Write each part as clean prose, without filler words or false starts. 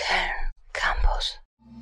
Köln Campus.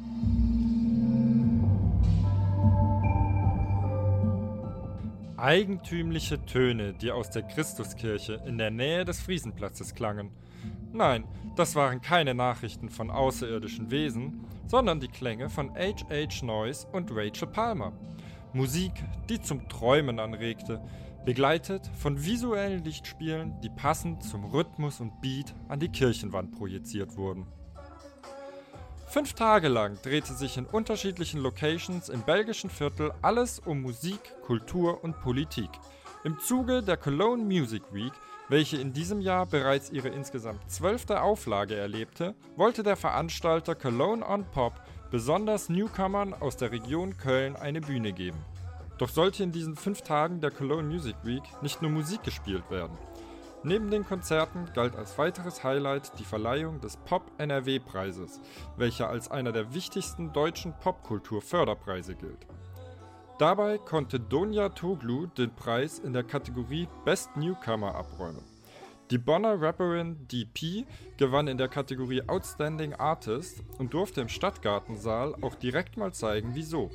Eigentümliche Töne, die aus der Christuskirche in der Nähe des Friesenplatzes klangen. Nein, das waren keine Nachrichten von außerirdischen Wesen, sondern die Klänge von H.H. Noyce und Rachel Palmer. Musik, die zum Träumen anregte, begleitet von visuellen Lichtspielen, die passend zum Rhythmus und Beat an die Kirchenwand projiziert wurden. 5 Tage lang drehte sich in unterschiedlichen Locations im belgischen Viertel alles um Musik, Kultur und Politik. Im Zuge der Cologne Music Week, welche in diesem Jahr bereits ihre insgesamt 12. Auflage erlebte, wollte der Veranstalter Cologne on Pop besonders Newcomern aus der Region Köln eine Bühne geben. Doch sollte in diesen 5 Tagen der Cologne Music Week nicht nur Musik gespielt werden. Neben den Konzerten galt als weiteres Highlight die Verleihung des Pop-NRW-Preises, welcher als einer der wichtigsten deutschen Popkultur-Förderpreise gilt. Dabei konnte Donia Toglu den Preis in der Kategorie Best Newcomer abräumen. Die Bonner Rapperin DP gewann in der Kategorie Outstanding Artist und durfte im Stadtgartensaal auch direkt mal zeigen, wieso.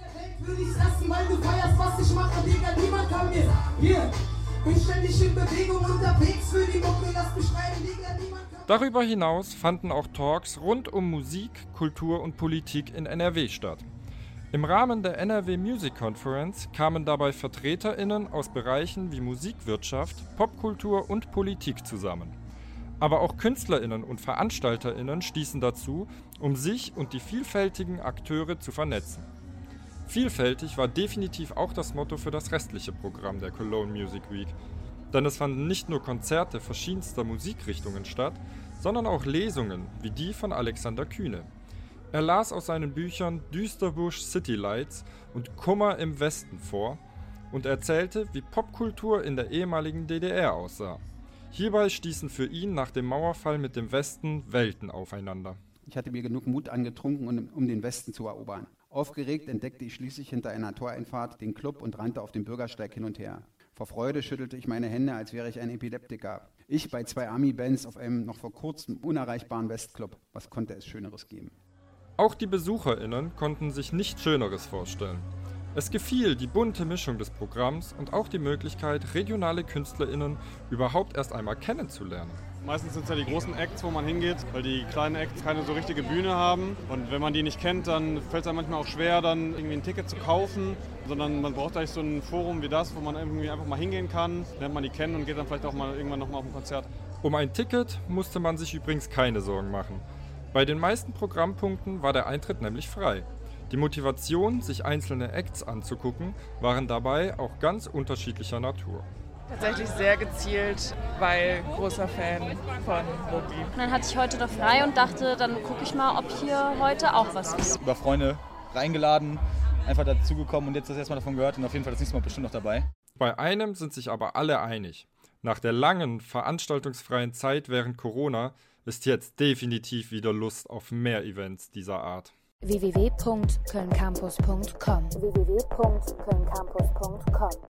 Darüber hinaus fanden auch Talks rund um Musik, Kultur und Politik in NRW statt. Im Rahmen der NRW Music Conference kamen dabei VertreterInnen aus Bereichen wie Musikwirtschaft, Popkultur und Politik zusammen. Aber auch KünstlerInnen und VeranstalterInnen stießen dazu, um sich und die vielfältigen Akteure zu vernetzen. Vielfältig war definitiv auch das Motto für das restliche Programm der Cologne Music Week. Denn es fanden nicht nur Konzerte verschiedenster Musikrichtungen statt, sondern auch Lesungen wie die von Alexander Kühne. Er las aus seinen Büchern Düsterbusch City Lights und Kummer im Westen vor und erzählte, wie Popkultur in der ehemaligen DDR aussah. Hierbei stießen für ihn nach dem Mauerfall mit dem Westen Welten aufeinander. Ich hatte mir genug Mut angetrunken, um den Westen zu erobern. Aufgeregt entdeckte ich schließlich hinter einer Toreinfahrt den Club und rannte auf dem Bürgersteig hin und her. Vor Freude schüttelte ich meine Hände, als wäre ich ein Epileptiker. Ich bei 2 Army-Bands auf einem noch vor kurzem unerreichbaren Westclub. Was konnte es Schöneres geben? Auch die BesucherInnen konnten sich nichts Schöneres vorstellen. Es gefiel die bunte Mischung des Programms und auch die Möglichkeit, regionale KünstlerInnen überhaupt erst einmal kennenzulernen. Meistens sind es ja die großen Acts, wo man hingeht, weil die kleinen Acts keine so richtige Bühne haben. Und wenn man die nicht kennt, dann fällt es einem manchmal auch schwer, dann irgendwie ein Ticket zu kaufen. Sondern man braucht eigentlich so ein Forum wie das, wo man irgendwie einfach mal hingehen kann, lernt man die kennen und geht dann vielleicht auch mal irgendwann nochmal auf ein Konzert. Um ein Ticket musste man sich übrigens keine Sorgen machen. Bei den meisten Programmpunkten war der Eintritt nämlich frei. Die Motivation, sich einzelne Acts anzugucken, waren dabei auch ganz unterschiedlicher Natur. Tatsächlich sehr gezielt, weil großer Fan von Moby. Dann hatte ich heute noch frei und dachte, dann gucke ich mal, ob hier heute auch was ist. Über Freunde reingeladen, einfach dazugekommen und jetzt das erstmal davon gehört und auf jeden Fall das nächste Mal bestimmt noch dabei. Bei einem sind sich aber alle einig. Nach der langen, veranstaltungsfreien Zeit während Corona ist jetzt definitiv wieder Lust auf mehr Events dieser Art. www.kölncampus.com